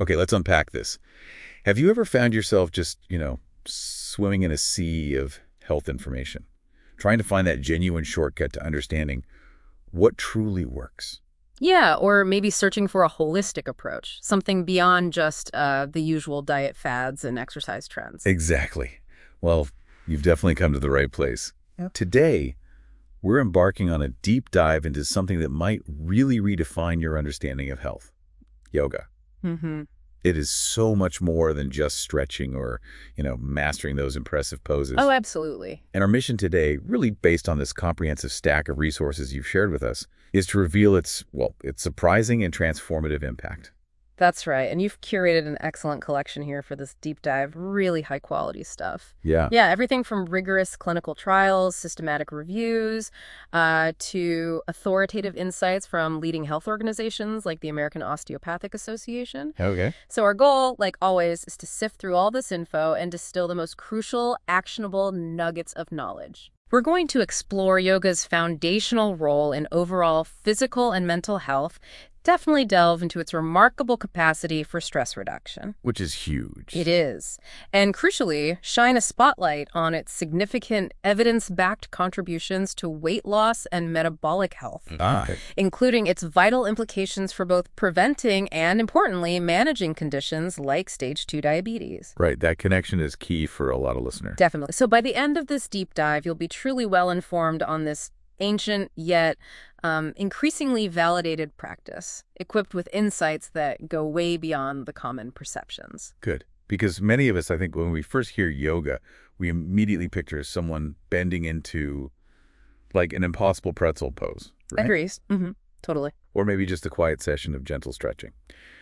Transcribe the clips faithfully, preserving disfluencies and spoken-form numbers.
Okay, let's unpack this. Have you ever found yourself just, you know, swimming in a sea of health information, trying to find that genuine shortcut to understanding what truly works? Yeah, or maybe searching for a holistic approach, something beyond just uh, the usual diet fads and exercise trends. Exactly. Well, you've definitely come to the right place. Yep. Today, we're embarking on a deep dive into something that might really redefine your understanding of health: yoga. Mm-hmm. It is so much more than just stretching or, you know, mastering those impressive poses. Oh, absolutely. And our mission today, really based on this comprehensive stack of resources you've shared with us, is to reveal its, well, its surprising and transformative impact. That's right. And you've curated an excellent collection here for this deep dive, really high quality stuff. Yeah. Yeah, everything from rigorous clinical trials, systematic reviews, uh, to authoritative insights from leading health organizations like the American Osteopathic Association. Okay. So our goal, like always, is to sift through all this info and distill the most crucial, actionable nuggets of knowledge. We're going to explore yoga's foundational role in overall physical and mental health, definitely delve into its remarkable capacity for stress reduction. Which is huge. It is. And crucially, shine a spotlight on its significant evidence-backed contributions to weight loss and metabolic health, Ah. Okay. including its vital implications for both preventing and, importantly, managing conditions like stage two diabetes. Right. That connection is key for a lot of listeners. Definitely. So by the end of this deep dive, you'll be truly well informed on this ancient yet um, increasingly validated practice, equipped with insights that go way beyond the common perceptions. Good. Because many of us, I think, when we first hear yoga, we immediately picture someone bending into like an impossible pretzel pose. Right? Agrees. Mm-hmm. Totally. Or maybe just a quiet session of gentle stretching.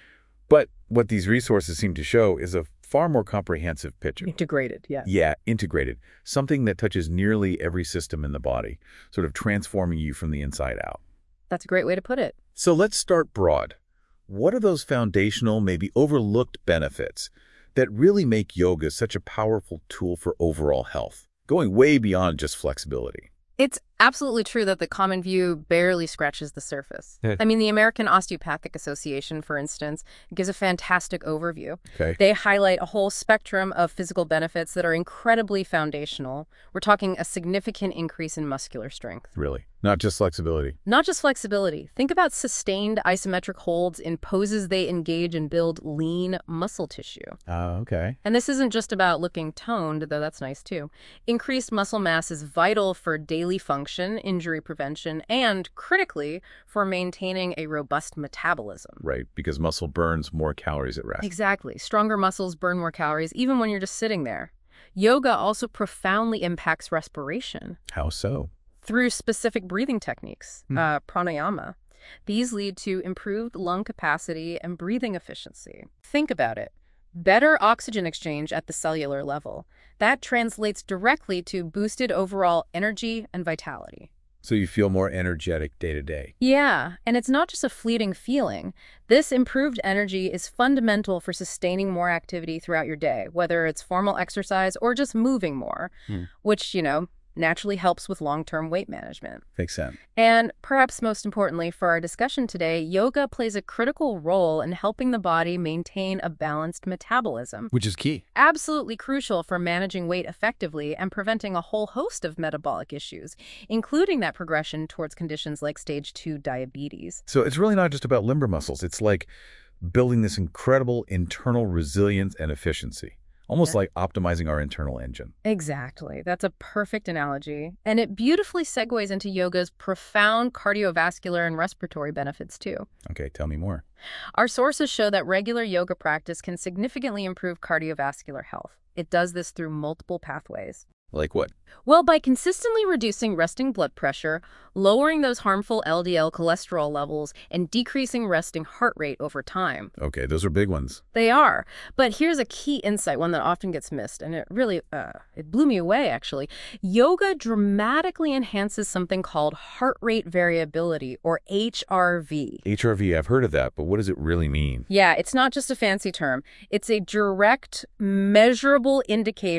But what these resources seem to show is a far more comprehensive picture. Integrated, yeah. Yeah, integrated. Something that touches nearly every system in the body, sort of transforming you from the inside out. That's a great way to put it. So let's start broad. What are those foundational, maybe overlooked benefits that really make yoga such a powerful tool for overall health, going way beyond just flexibility? It's absolutely true that the common view barely scratches the surface. Yeah. I mean, the American Osteopathic Association, for instance, gives a fantastic overview. Okay. They highlight a whole spectrum of physical benefits that are incredibly foundational. We're talking a significant increase in muscular strength. Really? Not just flexibility. Not just flexibility. Think about sustained isometric holds in poses they engage and build lean muscle tissue. Ah, okay. And this isn't just about looking toned, though that's nice too. Increased muscle mass is vital for daily function, injury prevention, and, critically, for maintaining a robust metabolism. Right, because muscle burns more calories at rest. Exactly. Stronger muscles burn more calories, even when you're just sitting there. Yoga also profoundly impacts respiration. How so? Through specific breathing techniques, Hmm. uh, pranayama. These lead to improved lung capacity and breathing efficiency. Think about it. Better oxygen exchange at the cellular level. That translates directly to boosted overall energy and vitality. So you feel more energetic day to day. Yeah, and it's not just a fleeting feeling. This improved energy is fundamental for sustaining more activity throughout your day, whether it's formal exercise or just moving more, Hmm. which, you know, naturally helps with long-term weight management. Makes sense. And perhaps most importantly for our discussion today, yoga plays a critical role in helping the body maintain a balanced metabolism. Which is key. Absolutely crucial for managing weight effectively and preventing a whole host of metabolic issues, including that progression towards conditions like stage two diabetes. So it's really not just about limber muscles. It's like building this incredible internal resilience and efficiency. Almost Yeah. like optimizing our internal engine. Exactly. That's a perfect analogy. And it beautifully segues into yoga's profound cardiovascular and respiratory benefits too. Okay, tell me more. Our sources show that regular yoga practice can significantly improve cardiovascular health. It does this through multiple pathways. Like what? Well, by consistently reducing resting blood pressure, lowering those harmful L D L cholesterol levels, and decreasing resting heart rate over time. Okay, those are big ones. They are. But here's a key insight, one that often gets missed, and it really, uh, it blew me away, actually. Yoga dramatically enhances something called heart rate variability, or H R V. H R V, I've heard of that, but what does it really mean? Yeah, it's not just a fancy term. It's a direct, measurable indicator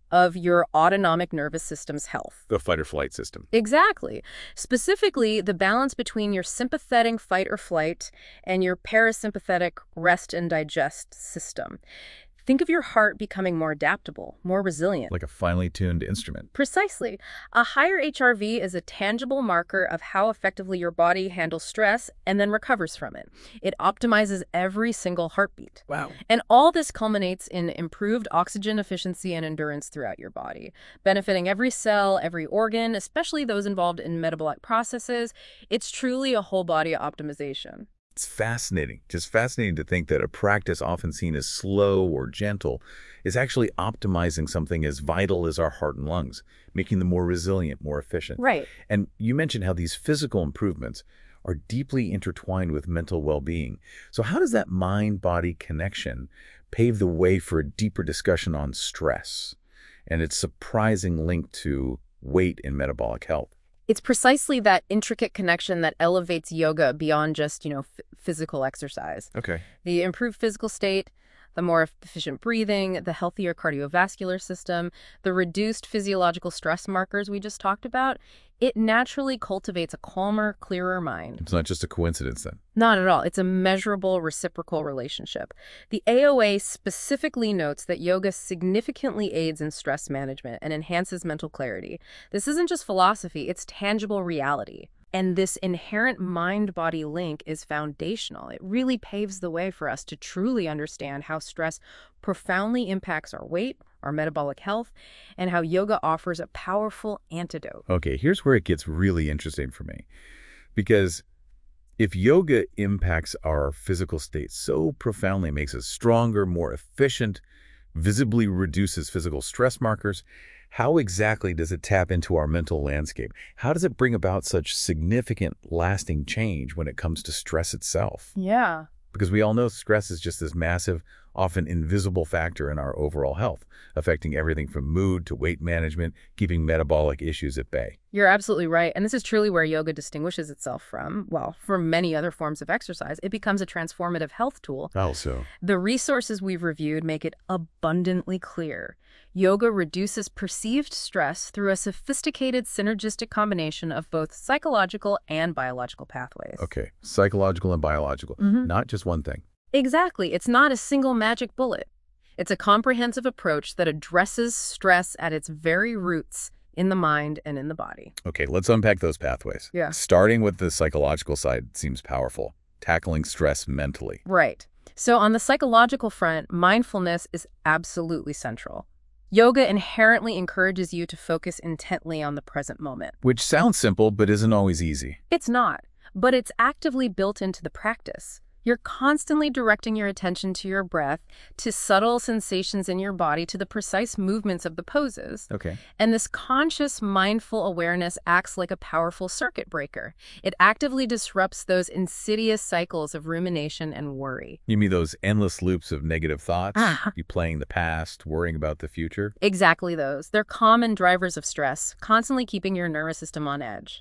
of your autonomic nervous system's health. The fight or flight system. Exactly. Specifically, the balance between your sympathetic fight or flight and your parasympathetic rest and digest system. Think of your heart becoming more adaptable, more resilient. Like a finely tuned instrument. Precisely. A higher H R V is a tangible marker of how effectively your body handles stress and then recovers from it. It optimizes every single heartbeat. Wow. And all this culminates in improved oxygen efficiency and endurance throughout your body, benefiting every cell, every organ, especially those involved in metabolic processes. It's truly a whole body optimization. It's fascinating, just fascinating to think that a practice often seen as slow or gentle is actually optimizing something as vital as our heart and lungs, making them more resilient, more efficient. Right. And you mentioned how these physical improvements are deeply intertwined with mental well-being. So how does that mind-body connection pave the way for a deeper discussion on stress and its surprising link to weight and metabolic health? It's precisely that intricate connection that elevates yoga beyond just, you know, f physical exercise. Okay. The improved physical state, the more efficient breathing, the healthier cardiovascular system, the reduced physiological stress markers we just talked about, it naturally cultivates a calmer, clearer mind. It's not just a coincidence then. Not at all. It's a measurable, reciprocal relationship. The A O A specifically notes that yoga significantly aids in stress management and enhances mental clarity. This isn't just philosophy, it's tangible reality. And this inherent mind-body link is foundational. It really paves the way for us to truly understand how stress profoundly impacts our weight, our metabolic health, and how yoga offers a powerful antidote. Okay, here's where it gets really interesting for me. Because if yoga impacts our physical state so profoundly, makes us stronger, more efficient, visibly reduces physical stress markers, how exactly does it tap into our mental landscape? How does it bring about such significant, lasting change when it comes to stress itself? Yeah. Because we all know stress is just this massive, often invisible factor in our overall health, affecting everything from mood to weight management, keeping metabolic issues at bay. You're absolutely right. And this is truly where yoga distinguishes itself from, well, from many other forms of exercise. It becomes a transformative health tool. Also, The resources we've reviewed make it abundantly clear. Yoga reduces perceived stress through a sophisticated synergistic combination of both psychological and biological pathways. okay, psychological and biological, Mhm. not just one thing. Exactly. It's not a single magic bullet. It's a comprehensive approach that addresses stress at its very roots in the mind and in the body. Okay, let's unpack those pathways. Yeah. Starting with the psychological side seems powerful, tackling stress mentally. Right. So on the psychological front, mindfulness is absolutely central. Yoga inherently encourages you to focus intently on the present moment. Which sounds simple, but isn't always easy. It's not, but it's actively built into the practice. You're constantly directing your attention to your breath, to subtle sensations in your body, to the precise movements of the poses. Okay. And this conscious, mindful awareness acts like a powerful circuit breaker. It actively disrupts those insidious cycles of rumination and worry. You mean those endless loops of negative thoughts? Ah. You playing the past, worrying about the future? Exactly those. They're common drivers of stress, constantly keeping your nervous system on edge.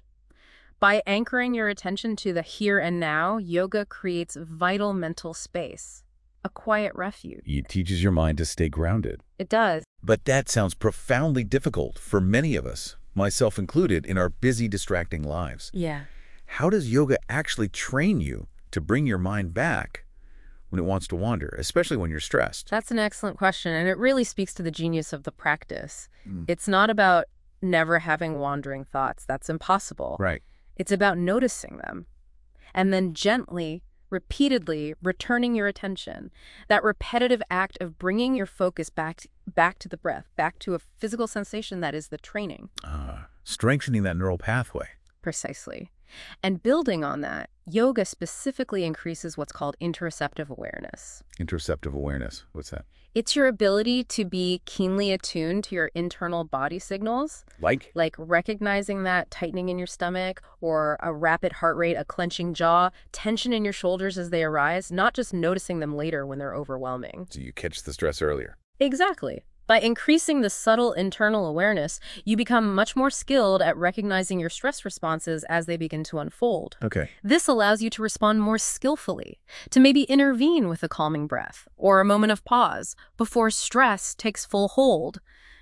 By anchoring your attention to the here and now, yoga creates vital mental space, a quiet refuge. It teaches your mind to stay grounded. It does. But that sounds profoundly difficult for many of us, myself included, in our busy, distracting lives. Yeah. How does yoga actually train you to bring your mind back when it wants to wander, especially when you're stressed? That's an excellent question, and it really speaks to the genius of the practice. Mm. It's not about never having wandering thoughts. That's impossible. Right. It's about noticing them and then gently, repeatedly returning your attention. That repetitive act of bringing your focus back, back to the breath, back to a physical sensation that is the training. Uh, strengthening that neural pathway. Precisely. And building on that, yoga specifically increases what's called interoceptive awareness. Interoceptive awareness. What's that? It's your ability to be keenly attuned to your internal body signals, Like? like recognizing that tightening in your stomach or a rapid heart rate, a clenching jaw, tension in your shoulders as they arise, not just noticing them later when they're overwhelming. So you catch the stress earlier. Exactly. By increasing the subtle internal awareness, you become much more skilled at recognizing your stress responses as they begin to unfold. Okay. This allows you to respond more skillfully, to maybe intervene with a calming breath or a moment of pause before stress takes full hold.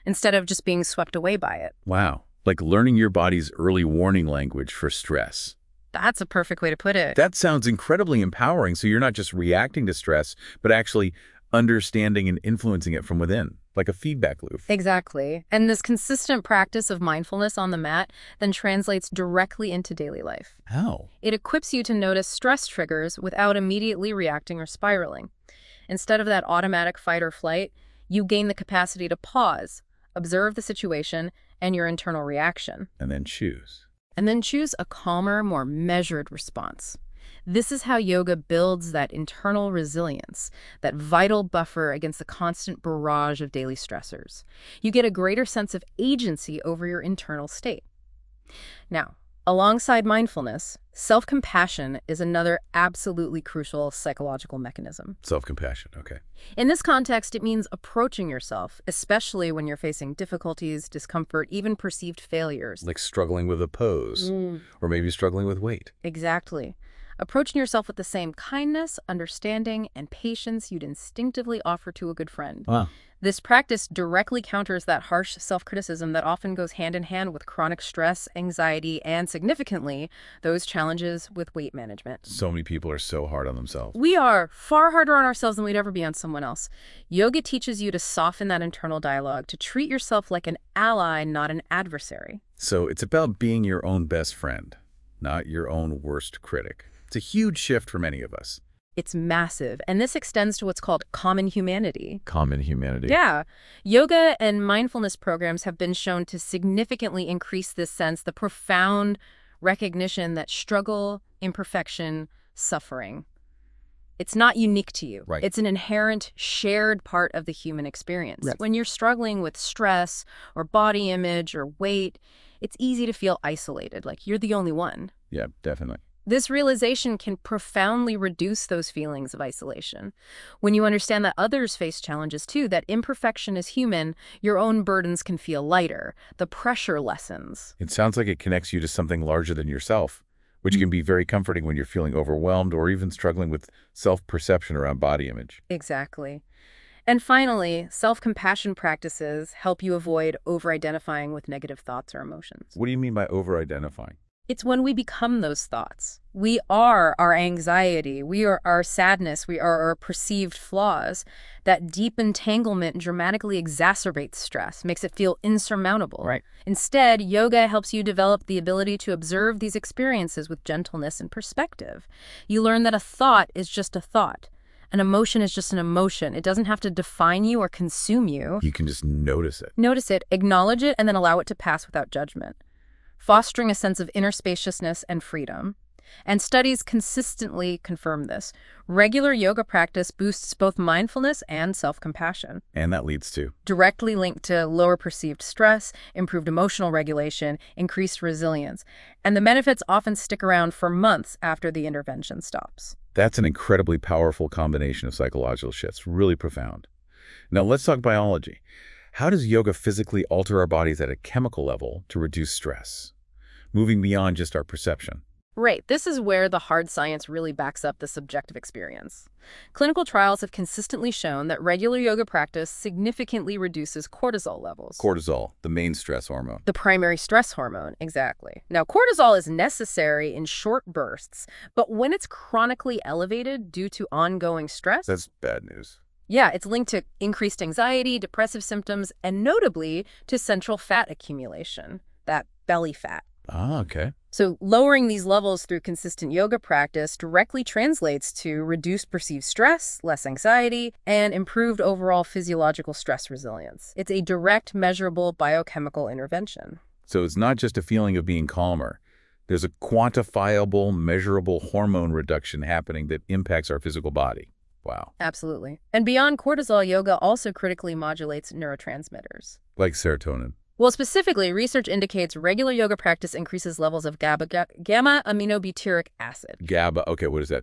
instead of just being swept away by it. Wow. Like learning your body's early warning language for stress. That's a perfect way to put it. That sounds incredibly empowering, so you're not just reacting to stress, but actually understanding and influencing it from within, like a feedback loop. Exactly. And this consistent practice of mindfulness on the mat then translates directly into daily life. How? It equips you to notice stress triggers without immediately reacting or spiraling. Instead of that automatic fight or flight, you gain the capacity to pause, observe the situation and your internal reaction. And then choose. And then choose a calmer, more measured response. This is how yoga builds that internal resilience, that vital buffer against the constant barrage of daily stressors. You get a greater sense of agency over your internal state. Now, alongside mindfulness, self-compassion is another absolutely crucial psychological mechanism. Self-compassion, okay. In this context, it means approaching yourself, especially when you're facing difficulties, discomfort, even perceived failures. Like struggling with a pose, Mm. or maybe struggling with weight. Exactly. Approaching yourself with the same kindness, understanding, and patience you'd instinctively offer to a good friend. Wow. This practice directly counters that harsh self-criticism that often goes hand in hand with chronic stress, anxiety, and significantly, those challenges with weight management. So many people are so hard on themselves. We are far harder on ourselves than we'd ever be on someone else. Yoga teaches you to soften that internal dialogue, to treat yourself like an ally, not an adversary. So it's about being your own best friend, not your own worst critic. It's a huge shift for many of us. It's massive, and this extends to what's called common humanity. Common humanity. Yeah. Yoga and mindfulness programs have been shown to significantly increase this sense, the profound recognition that struggle, imperfection, suffering, it's not unique to you. Right. It's an inherent, shared part of the human experience. Yes. When you're struggling with stress or body image or weight, it's easy to feel isolated, like you're the only one. Yeah, definitely. This realization can profoundly reduce those feelings of isolation. When you understand that others face challenges too, that imperfection is human, your own burdens can feel lighter. The pressure lessens. It sounds like it connects you to something larger than yourself, which can be very comforting when you're feeling overwhelmed or even struggling with self-perception around body image. Exactly. And finally, self-compassion practices help you avoid over-identifying with negative thoughts or emotions. What do you mean by over-identifying? It's when we become those thoughts. We are our anxiety. We are our sadness. We are our perceived flaws. That deep entanglement dramatically exacerbates stress, makes it feel insurmountable. Right. Instead, yoga helps you develop the ability to observe these experiences with gentleness and perspective. You learn that a thought is just a thought. An emotion is just an emotion. It doesn't have to define you or consume you. You can just notice it. Notice it, acknowledge it, and then allow it to pass without judgment, fostering a sense of inner spaciousness and freedom. And studies consistently confirm this. Regular yoga practice boosts both mindfulness and self-compassion, And that leads to? directly linked to lower perceived stress, improved emotional regulation, increased resilience. And the benefits often stick around for months after the intervention stops. That's an incredibly powerful combination of psychological shifts, really profound. Now let's talk biology. How does yoga physically alter our bodies at a chemical level to reduce stress, moving beyond just our perception? Right. This is where the hard science really backs up the subjective experience. Clinical trials have consistently shown that regular yoga practice significantly reduces cortisol levels. Cortisol, the main stress hormone. The primary stress hormone, exactly. Now, cortisol is necessary in short bursts, but when it's chronically elevated due to ongoing stress, That's bad news. yeah, it's linked to increased anxiety, depressive symptoms, and notably to central fat accumulation, that belly fat. Ah, okay. So lowering these levels through consistent yoga practice directly translates to reduced perceived stress, less anxiety, and improved overall physiological stress resilience. It's a direct, measurable biochemical intervention. So it's not just a feeling of being calmer. There's a quantifiable, measurable hormone reduction happening that impacts our physical body. Wow. Absolutely. And beyond cortisol, yoga also critically modulates neurotransmitters. Like serotonin. Well, specifically, research indicates regular yoga practice increases levels of GABA, ga- gamma aminobutyric acid. GABA, okay, what does that do?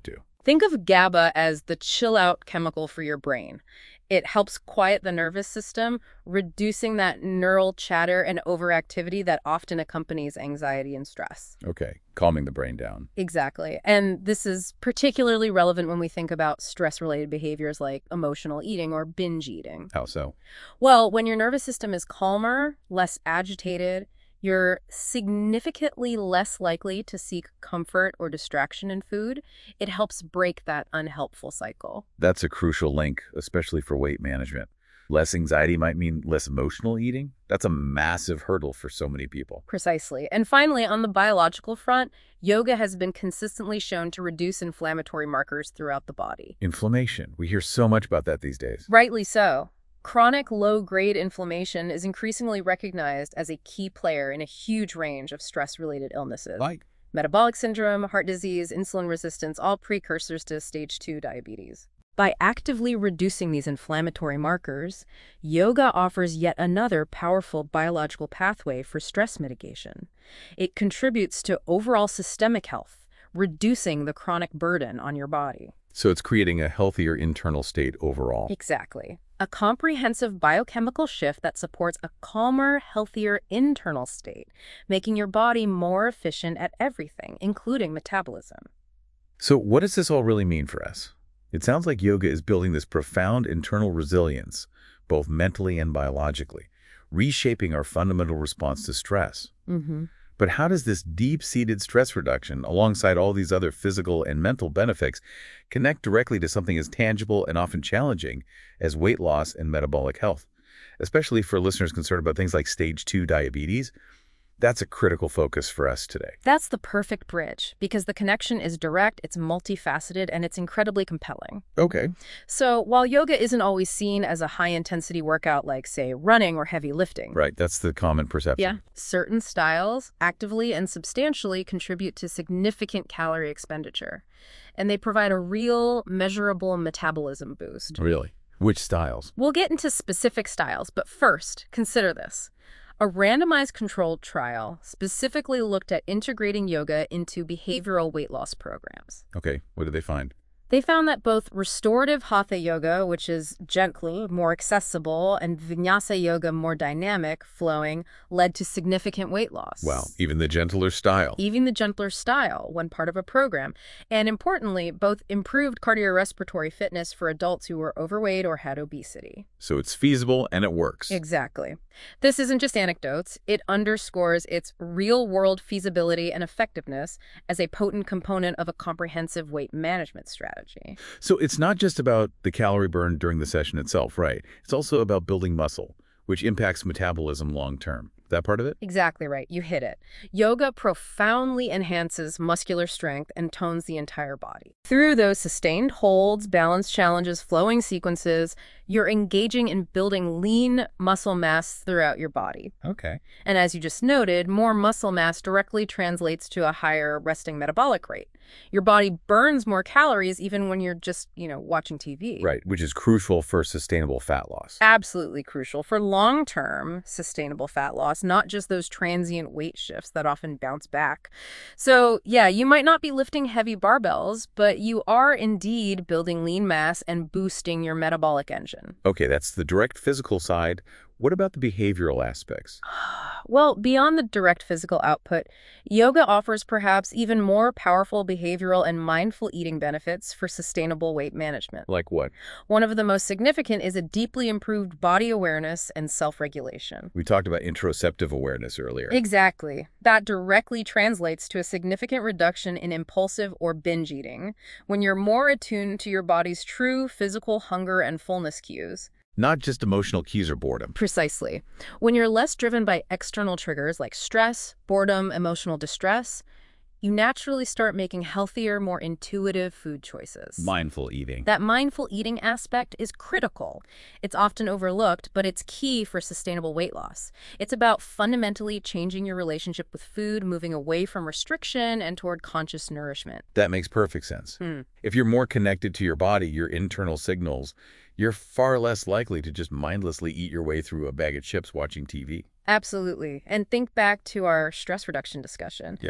Think of GABA as the chill-out chemical for your brain. It helps quiet the nervous system, reducing that neural chatter and overactivity that often accompanies anxiety and stress. Okay, calming the brain down. Exactly. And this is particularly relevant when we think about stress-related behaviors like emotional eating or binge eating. How so? Well, when your nervous system is calmer, less agitated, you're significantly less likely to seek comfort or distraction in food. It helps break that unhelpful cycle. That's a crucial link, especially for weight management. Less anxiety might mean less emotional eating. That's a massive hurdle for so many people. Precisely. And finally, on the biological front, yoga has been consistently shown to reduce inflammatory markers throughout the body. Inflammation. We hear so much about that these days. Rightly so. Chronic low-grade inflammation is increasingly recognized as a key player in a huge range of stress-related illnesses. Like? Metabolic syndrome, heart disease, insulin resistance, all precursors to stage two diabetes. By actively reducing these inflammatory markers, yoga offers yet another powerful biological pathway for stress mitigation. It contributes to overall systemic health, reducing the chronic burden on your body. So it's creating a healthier internal state overall. Exactly. A comprehensive biochemical shift that supports a calmer, healthier internal state, making your body more efficient at everything, including metabolism. So what does this all really mean for us? It sounds like yoga is building this profound internal resilience, both mentally and biologically, reshaping our fundamental response to stress. Mm-hmm. But how does this deep-seated stress reduction, alongside all these other physical and mental benefits, connect directly to something as tangible and often challenging as weight loss and metabolic health? Especially for listeners concerned about things like stage two diabetes, that's a critical focus for us today. That's the perfect bridge, because the connection is direct, it's multifaceted, and it's incredibly compelling. Okay. So while yoga isn't always seen as a high-intensity workout like, say, running or heavy lifting, Right, that's the common perception. yeah, certain styles actively and substantially contribute to significant calorie expenditure, and they provide a real, measurable metabolism boost. Really? Which styles? We'll get into specific styles, but first, consider this. A randomized controlled trial specifically looked at integrating yoga into behavioral weight loss programs. Okay, what did they find? They found that both restorative hatha yoga, which is gently, more accessible, and vinyasa yoga, more dynamic, flowing, led to significant weight loss. Wow, even the gentler style. Even the gentler style, when part of a program. And importantly, both improved cardiorespiratory fitness for adults who were overweight or had obesity. So it's feasible and it works. Exactly. This isn't just anecdotes. It underscores its real-world feasibility and effectiveness as a potent component of a comprehensive weight management strategy. So it's not just about the calorie burn during the session itself, right? It's also about building muscle, which impacts metabolism long term. That part of it? Exactly right. You hit it. Yoga profoundly enhances muscular strength and tones the entire body. Through those sustained holds, balance challenges, flowing sequences, you're engaging in building lean muscle mass throughout your body. Okay. And as you just noted, more muscle mass directly translates to a higher resting metabolic rate. Your body burns more calories even when you're just, you know, watching T V. Right, which is crucial for sustainable fat loss. Absolutely crucial for long-term sustainable fat loss, not just those transient weight shifts that often bounce back. So, yeah, you might not be lifting heavy barbells, but you are indeed building lean mass and boosting your metabolic engine. Okay, that's the direct physical side. What about the behavioral aspects? Well, beyond the direct physical output, yoga offers perhaps even more powerful behavioral and mindful eating benefits for sustainable weight management. Like what? One of the most significant is a deeply improved body awareness and self-regulation. We talked about interoceptive awareness earlier. Exactly. That directly translates to a significant reduction in impulsive or binge eating when you're more attuned to your body's true physical hunger and fullness cues. Not just emotional cues or boredom. Precisely. When you're less driven by external triggers like stress, boredom, emotional distress, you naturally start making healthier, more intuitive food choices. Mindful eating. That mindful eating aspect is critical. It's often overlooked, but it's key for sustainable weight loss. It's about fundamentally changing your relationship with food, moving away from restriction and toward conscious nourishment. That makes perfect sense. Hmm. If you're more connected to your body, your internal signals, you're far less likely to just mindlessly eat your way through a bag of chips watching T V. Absolutely. And think back to our stress reduction discussion. Yeah.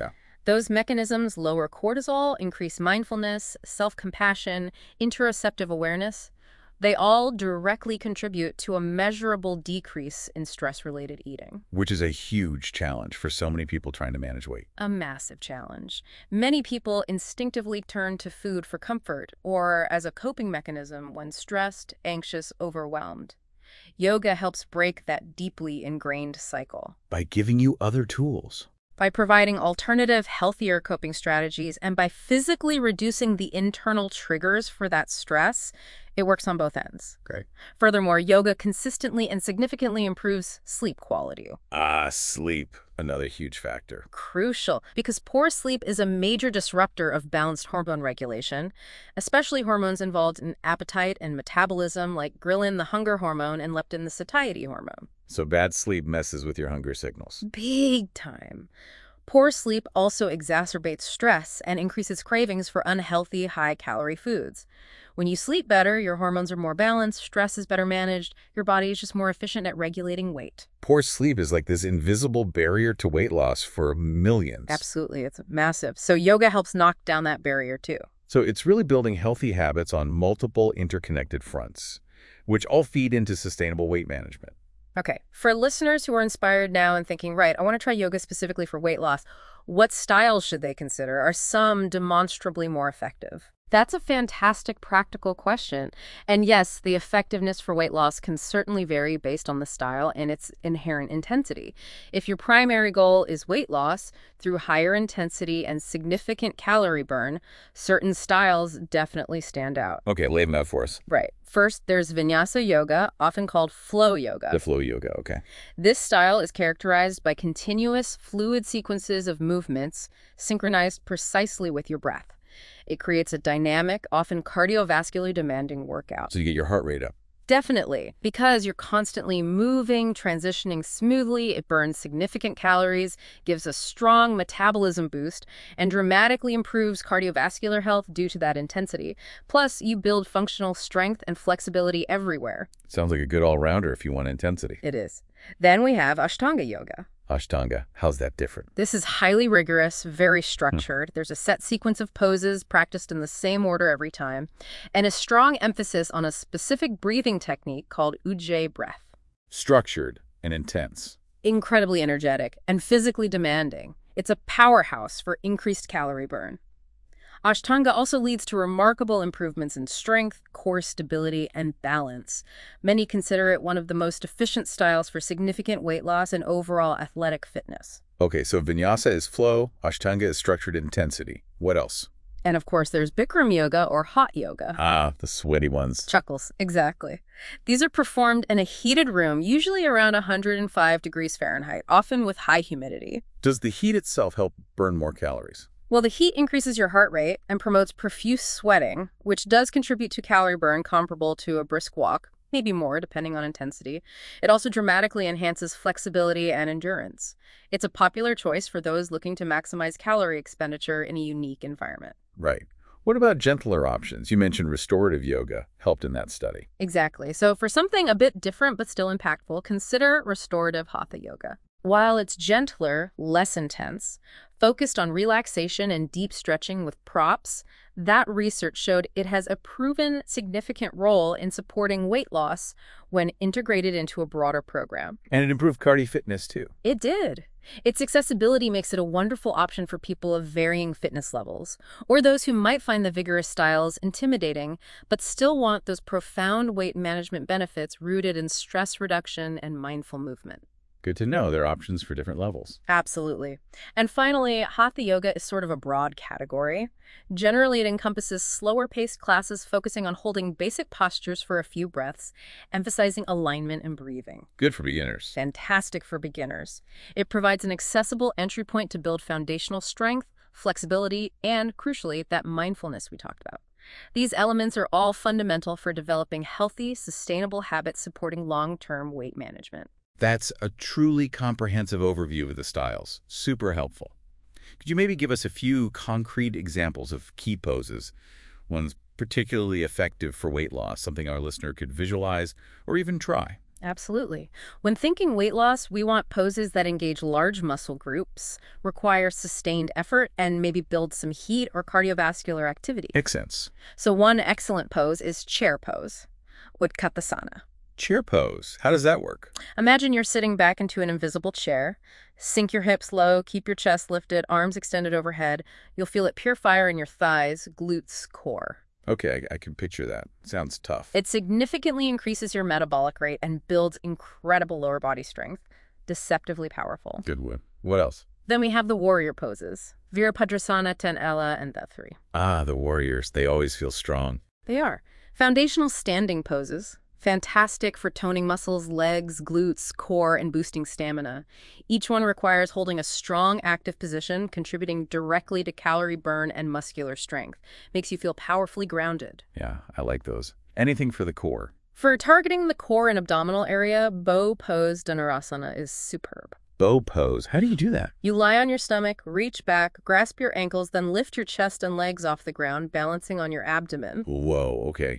Those mechanisms lower cortisol, increase mindfulness, self-compassion, interoceptive awareness. They all directly contribute to a measurable decrease in stress-related eating. Which is a huge challenge for so many people trying to manage weight. A massive challenge. Many people instinctively turn to food for comfort or as a coping mechanism when stressed, anxious, overwhelmed. Yoga helps break that deeply ingrained cycle. By giving you other tools. By providing alternative, healthier coping strategies and by physically reducing the internal triggers for that stress, it works on both ends. Okay. Furthermore, yoga consistently and significantly improves sleep quality. Ah, sleep. Another huge factor. Crucial, because poor sleep is a major disruptor of balanced hormone regulation, especially hormones involved in appetite and metabolism like ghrelin, the hunger hormone, and leptin, the satiety hormone. So bad sleep messes with your hunger signals. Big time. Poor sleep also exacerbates stress and increases cravings for unhealthy, high-calorie foods. When you sleep better, your hormones are more balanced, stress is better managed, your body is just more efficient at regulating weight. Poor sleep is like this invisible barrier to weight loss for millions. Absolutely, it's massive. So yoga helps knock down that barrier too. So it's really building healthy habits on multiple interconnected fronts, which all feed into sustainable weight management. Okay, for listeners who are inspired now and thinking, right, I want to try yoga specifically for weight loss, what styles should they consider? Are some demonstrably more effective? That's a fantastic practical question. And yes, the effectiveness for weight loss can certainly vary based on the style and its inherent intensity. If your primary goal is weight loss through higher intensity and significant calorie burn, certain styles definitely stand out. Okay, lay them out for us. Right. First, there's Vinyasa Yoga, often called flow yoga. The flow yoga, okay. This style is characterized by continuous, fluid sequences of movements synchronized precisely with your breath. It creates a dynamic, often cardiovascularly demanding workout. So you get your heart rate up. Definitely. Because you're constantly moving, transitioning smoothly, it burns significant calories, gives a strong metabolism boost, and dramatically improves cardiovascular health due to that intensity. Plus, you build functional strength and flexibility everywhere. Sounds like a good all-rounder if you want intensity. It is. Then we have Ashtanga Yoga. Ashtanga, how's that different? This is highly rigorous, very structured. Hmm. There's a set sequence of poses practiced in the same order every time, and a strong emphasis on a specific breathing technique called Ujjayi breath. Structured and intense. Incredibly energetic and physically demanding. It's a powerhouse for increased calorie burn. Ashtanga also leads to remarkable improvements in strength, core stability, and balance. Many consider it one of the most efficient styles for significant weight loss and overall athletic fitness. Okay, so Vinyasa is flow, Ashtanga is structured intensity. What else? And of course, there's Bikram Yoga or hot yoga. Ah, the sweaty ones. Chuckles, exactly. These are performed in a heated room, usually around one hundred five degrees Fahrenheit, often with high humidity. Does the heat itself help burn more calories? Well, the heat increases your heart rate and promotes profuse sweating, which does contribute to calorie burn comparable to a brisk walk, maybe more depending on intensity. It also dramatically enhances flexibility and endurance. It's a popular choice for those looking to maximize calorie expenditure in a unique environment. Right. What about gentler options? You mentioned restorative yoga helped in that study. Exactly. So for something a bit different but still impactful, consider restorative hatha yoga. While it's gentler, less intense, focused on relaxation and deep stretching with props, that research showed it has a proven significant role in supporting weight loss when integrated into a broader program. And it improved cardio fitness too. It did. Its accessibility makes it a wonderful option for people of varying fitness levels, or those who might find the vigorous styles intimidating, but still want those profound weight management benefits rooted in stress reduction and mindful movement. Good to know there are options for different levels. Absolutely. And finally, hatha yoga is sort of a broad category. Generally, it encompasses slower-paced classes focusing on holding basic postures for a few breaths, emphasizing alignment and breathing. Good for beginners. Fantastic for beginners. It provides an accessible entry point to build foundational strength, flexibility, and, crucially, that mindfulness we talked about. These elements are all fundamental for developing healthy, sustainable habits supporting long-term weight management. That's a truly comprehensive overview of the styles. Super helpful. Could you maybe give us a few concrete examples of key poses, ones particularly effective for weight loss, something our listener could visualize or even try? Absolutely. When thinking weight loss, we want poses that engage large muscle groups, require sustained effort, and maybe build some heat or cardiovascular activity. Makes sense. So one excellent pose is chair pose, Utkatasana. Chair pose. How does that work? Imagine you're sitting back into an invisible chair. Sink your hips low, keep your chest lifted, arms extended overhead. You'll feel it pure fire in your thighs, glutes, core. Okay, I, I can picture that. Sounds tough. It significantly increases your metabolic rate and builds incredible lower body strength. Deceptively powerful. Good one. What else? Then we have the warrior poses, Virabhadrasana, Ten Ela, and Bethri. Ah, the warriors. They always feel strong. They are. Foundational standing poses. Fantastic for toning muscles, legs, glutes, core, and boosting stamina. Each one requires holding a strong, active position, contributing directly to calorie burn and muscular strength. Makes you feel powerfully grounded. Yeah, I like those. Anything for the core. For targeting the core and abdominal area, bow pose Dhanurasana is superb. Bow pose. How do you do that? You lie on your stomach, reach back, grasp your ankles, then lift your chest and legs off the ground, balancing on your abdomen. Whoa, okay.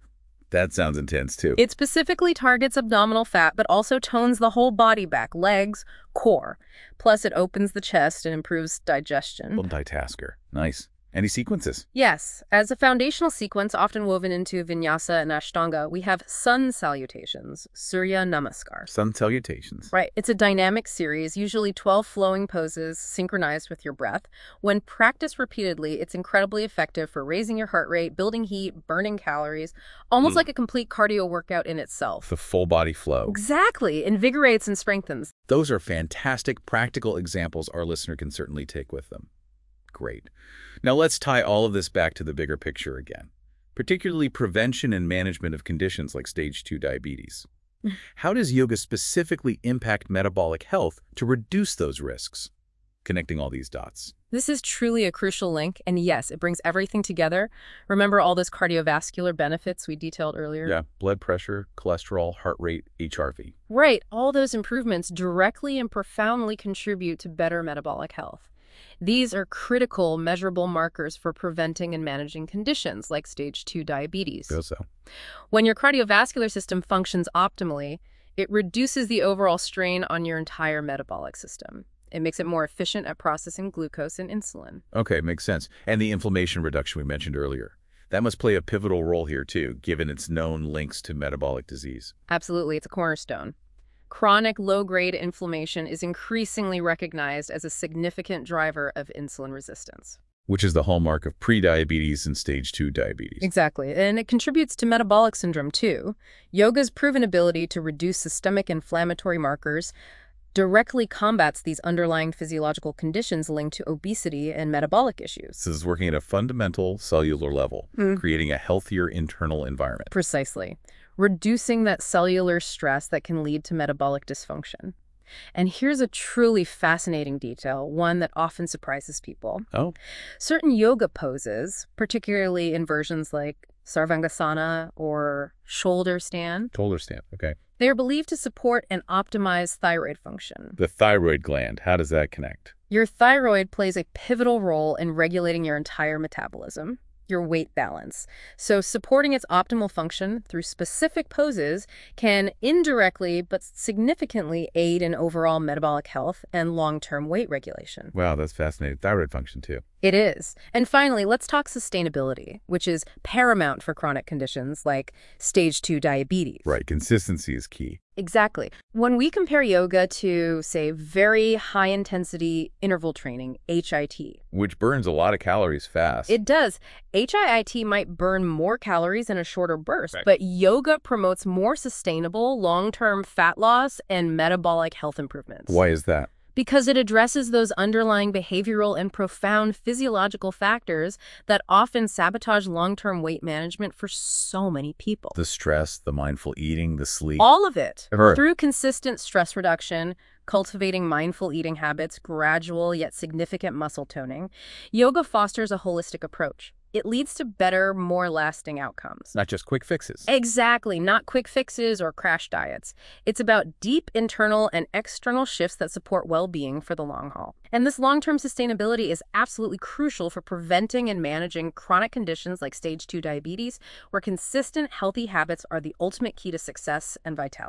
That sounds intense, too. It specifically targets abdominal fat, but also tones the whole body back, legs, core. Plus, it opens the chest and improves digestion. Multitasker. Nice. Any sequences? Yes. As a foundational sequence often woven into Vinyasa and Ashtanga, we have sun salutations, Surya Namaskar. Sun salutations. Right. It's a dynamic series, usually twelve flowing poses synchronized with your breath. When practiced repeatedly, it's incredibly effective for raising your heart rate, building heat, burning calories, almost Mm. like a complete cardio workout in itself. The full body flow. Exactly. Invigorates and strengthens. Those are fantastic practical examples our listener can certainly take with them. Great. Now let's tie all of this back to the bigger picture again, particularly prevention and management of conditions like stage two diabetes. How does yoga specifically impact metabolic health to reduce those risks? Connecting all these dots. This is truly a crucial link, and yes, it brings everything together. Remember all those cardiovascular benefits we detailed earlier? Yeah, blood pressure, cholesterol, heart rate, H R V. Right, all those improvements directly and profoundly contribute to better metabolic health. These are critical, measurable markers for preventing and managing conditions like stage two diabetes. Feel so. When your cardiovascular system functions optimally, it reduces the overall strain on your entire metabolic system. It makes it more efficient at processing glucose and insulin. Okay, makes sense. And the inflammation reduction we mentioned earlier. That must play a pivotal role here too, given its known links to metabolic disease. Absolutely, it's a cornerstone. Chronic low-grade inflammation is increasingly recognized as a significant driver of insulin resistance. Which is the hallmark of prediabetes and stage two diabetes. Exactly, and it contributes to metabolic syndrome too. Yoga's proven ability to reduce systemic inflammatory markers directly combats these underlying physiological conditions linked to obesity and metabolic issues. This is working at a fundamental cellular level, Mm. creating a healthier internal environment. Precisely. Reducing that cellular stress that can lead to metabolic dysfunction. And here's a truly fascinating detail, one that often surprises people. Oh, Certain yoga poses, particularly in versions like Sarvangasana or shoulder stand, shoulder stand. Okay. they are believed to support and optimize thyroid function. The thyroid gland, how does that connect? Your thyroid plays a pivotal role in regulating your entire metabolism, your weight balance. So supporting its optimal function through specific poses can indirectly but significantly aid in overall metabolic health and long-term weight regulation. Wow, that's fascinating. Thyroid function too. It is. And finally, let's talk sustainability, which is paramount for chronic conditions like stage two diabetes. Right, consistency is key. Exactly. When we compare yoga to, say, very high-intensity interval training, H I T, Which burns a lot of calories fast. it does. H I I T might burn more calories in a shorter burst, Right. but yoga promotes more sustainable, long-term fat loss and metabolic health improvements. Why is that? Because it addresses those underlying behavioral and profound physiological factors that often sabotage long-term weight management for so many people. The stress, the mindful eating, the sleep. All of it. I've heard. Through consistent stress reduction, cultivating mindful eating habits, gradual yet significant muscle toning, yoga fosters a holistic approach. It leads to better, more lasting outcomes. Not just quick fixes. Exactly, not quick fixes or crash diets. It's about deep internal and external shifts that support well-being for the long haul. And this long-term sustainability is absolutely crucial for preventing and managing chronic conditions like stage two diabetes, where consistent, healthy habits are the ultimate key to success and vitality.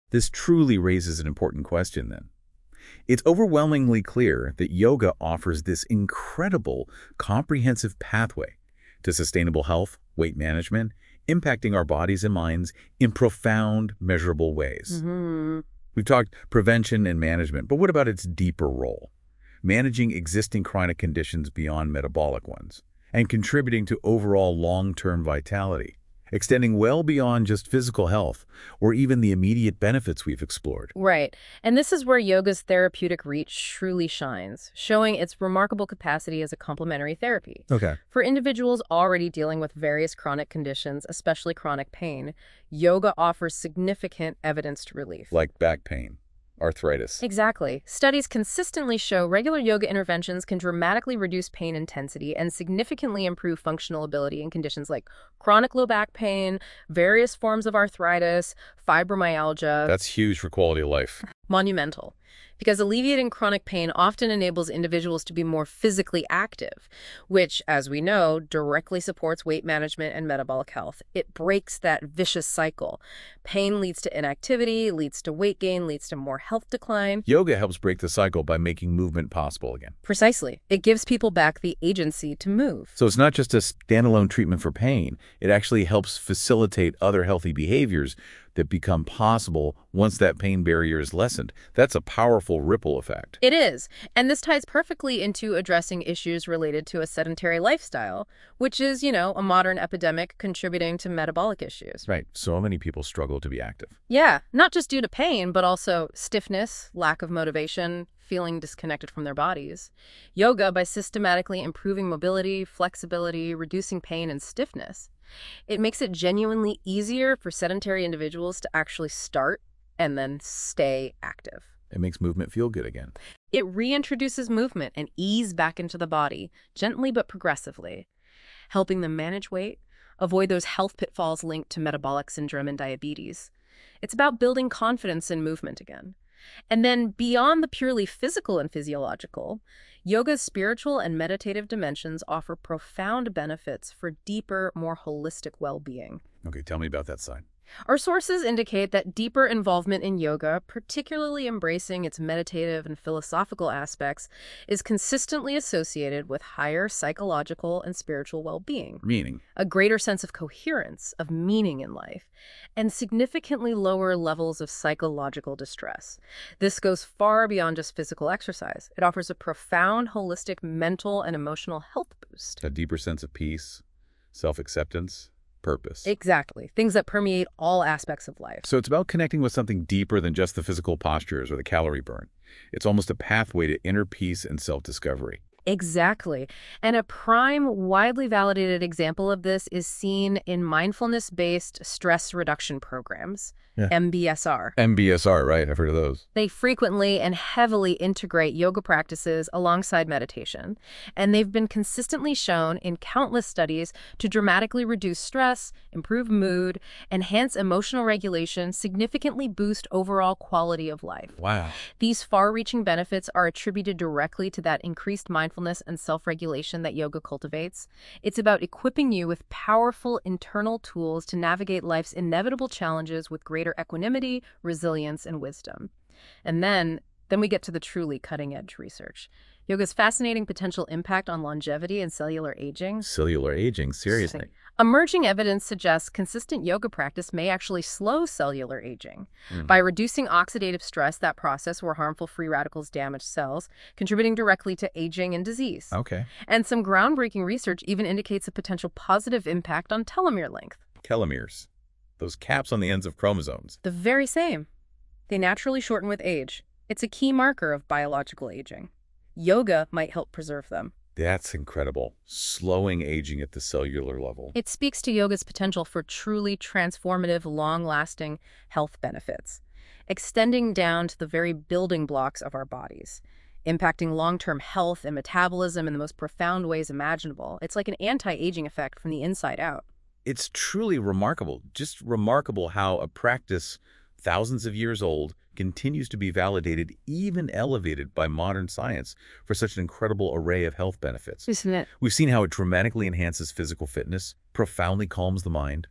This truly raises an important question then. It's overwhelmingly clear that yoga offers this incredible, comprehensive pathway to sustainable health, weight management, impacting our bodies and minds in profound, measurable ways. Mm-hmm. We've talked prevention and management, but what about its deeper role? Managing existing chronic conditions beyond metabolic ones, and contributing to overall long-term vitality, extending well beyond just physical health or even the immediate benefits we've explored. Right. And this is where yoga's therapeutic reach truly shines, showing its remarkable capacity as a complementary therapy. Okay. For individuals already dealing with various chronic conditions, especially chronic pain, yoga offers significant evidence-to relief. Like back pain, arthritis. Exactly. Studies consistently show regular yoga interventions can dramatically reduce pain intensity and significantly improve functional ability in conditions like chronic low back pain, various forms of arthritis, fibromyalgia. That's huge for quality of life. Monumental. Because alleviating chronic pain often enables individuals to be more physically active, which, as we know, directly supports weight management and metabolic health. It breaks that vicious cycle. Pain leads to inactivity, leads to weight gain, leads to more health decline. Yoga helps break the cycle by making movement possible again. Precisely. It gives people back the agency to move. So it's not just a standalone treatment for pain. It actually helps facilitate other healthy behaviors that become possible once that pain barrier is lessened. That's a powerful ripple effect. It is. And this ties perfectly into addressing issues related to a sedentary lifestyle, which is, you know, a modern epidemic contributing to metabolic issues. Right. So many people struggle to be active. Yeah, not just due to pain, but also stiffness, lack of motivation, feeling disconnected from their bodies. Yoga, by systematically improving mobility, flexibility, reducing pain and stiffness, it makes it genuinely easier for sedentary individuals to actually start and then stay active. It makes movement feel good again. It reintroduces movement and ease back into the body, gently but progressively, helping them manage weight, avoid those health pitfalls linked to metabolic syndrome and diabetes. It's about building confidence in movement again. And then beyond the purely physical and physiological, yoga's spiritual and meditative dimensions offer profound benefits for deeper, more holistic well-being. Okay, tell me about that side. Our sources indicate that deeper involvement in yoga, particularly embracing its meditative and philosophical aspects, is consistently associated with higher psychological and spiritual well-being, Meaning? a greater sense of coherence, of meaning in life, and significantly lower levels of psychological distress. This goes far beyond just physical exercise. It offers a profound, holistic mental and emotional health boost. A deeper sense of peace, self-acceptance, purpose. Exactly. Things that permeate all aspects of life. So it's about connecting with something deeper than just the physical postures or the calorie burn. It's almost a pathway to inner peace and self-discovery. Exactly. And a prime, widely validated example of this is seen in mindfulness-based stress reduction programs, Yeah. M B S R. M B S R, right? I've heard of those. They frequently and heavily integrate yoga practices alongside meditation, and they've been consistently shown in countless studies to dramatically reduce stress, improve mood, enhance emotional regulation, significantly boost overall quality of life. Wow. These far-reaching benefits are attributed directly to that increased mindfulness and self-regulation that yoga cultivates. It's about equipping you with powerful internal tools to navigate life's inevitable challenges with greater equanimity, resilience, and wisdom. And then, then we get to the truly cutting-edge research. Yoga's fascinating potential impact on longevity and cellular aging. Cellular aging, seriously. Emerging evidence suggests consistent yoga practice may actually slow cellular aging Mm. by reducing oxidative stress, that process where harmful free radicals damage cells, contributing directly to aging and disease. Okay. And some groundbreaking research even indicates a potential positive impact on telomere length. Telomeres. Those caps on the ends of chromosomes. The very same. They naturally shorten with age. It's a key marker of biological aging. Yoga might help preserve them. That's incredible. Slowing aging at the cellular level. It speaks to yoga's potential for truly transformative, long-lasting health benefits, extending down to the very building blocks of our bodies, impacting long-term health and metabolism in the most profound ways imaginable. It's like an anti-aging effect from the inside out. It's truly remarkable, just remarkable how a practice thousands of years old continues to be validated, even elevated by modern science for such an incredible array of health benefits. Isn't it? We've seen how it dramatically enhances physical fitness, profoundly calms the mind,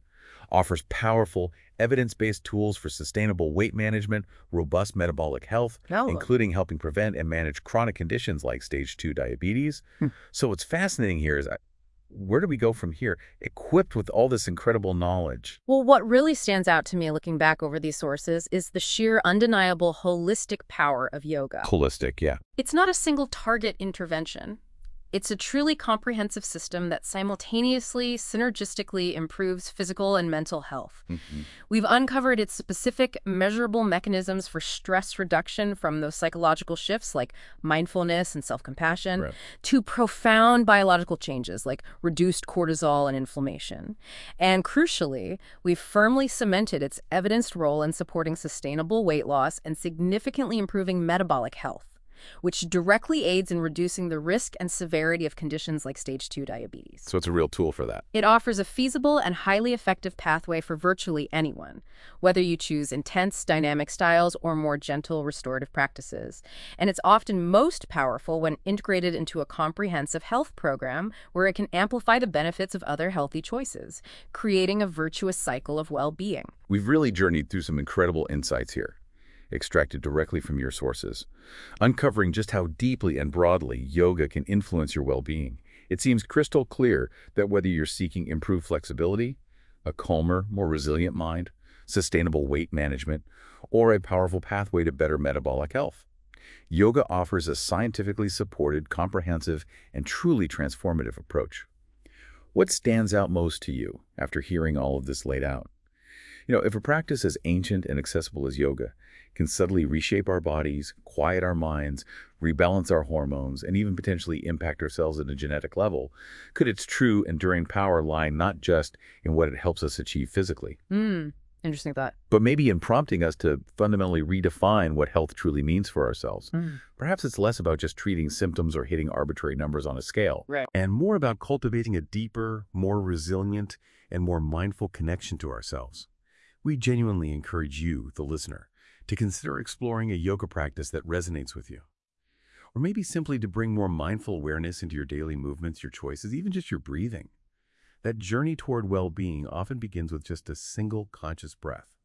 offers powerful, evidence-based tools for sustainable weight management, robust metabolic health, No. including helping prevent and manage chronic conditions like stage two diabetes. Hmm. So what's fascinating here is, uh, where do we go from here, equipped with all this incredible knowledge? Well, what really stands out to me looking back over these sources is the sheer undeniable holistic power of yoga. Holistic, yeah. It's not a single target intervention. It's a truly comprehensive system that simultaneously, synergistically improves physical and mental health. Mm-hmm. We've uncovered its specific, measurable mechanisms for stress reduction, from those psychological shifts like mindfulness and self-compassion, Right. to profound biological changes like reduced cortisol and inflammation. And crucially, we've firmly cemented its evidenced role in supporting sustainable weight loss and significantly improving metabolic health, which directly aids in reducing the risk and severity of conditions like stage two diabetes. So it's a real tool for that. It offers a feasible and highly effective pathway for virtually anyone, whether you choose intense, dynamic styles or more gentle, restorative practices. And it's often most powerful when integrated into a comprehensive health program where it can amplify the benefits of other healthy choices, creating a virtuous cycle of well-being. We've really journeyed through some incredible insights here, extracted directly from your sources, uncovering just how deeply and broadly yoga can influence your well-being. It seems crystal clear that whether you're seeking improved flexibility, a calmer, more resilient mind, sustainable weight management, or a powerful pathway to better metabolic health, yoga offers a scientifically supported, comprehensive, and truly transformative approach. What stands out most to you after hearing all of this laid out? You know, if a practice as ancient and accessible as yoga can subtly reshape our bodies, quiet our minds, rebalance our hormones, and even potentially impact our cells at a genetic level, could its true, enduring power lie not just in what it helps us achieve physically, Hmm, interesting thought. but maybe in prompting us to fundamentally redefine what health truly means for ourselves? Mm. Perhaps it's less about just treating symptoms or hitting arbitrary numbers on a scale, Right. and more about cultivating a deeper, more resilient, and more mindful connection to ourselves. We genuinely encourage you, the listener, to consider exploring a yoga practice that resonates with you. Or maybe simply to bring more mindful awareness into your daily movements, your choices, even just your breathing. That journey toward well-being often begins with just a single conscious breath.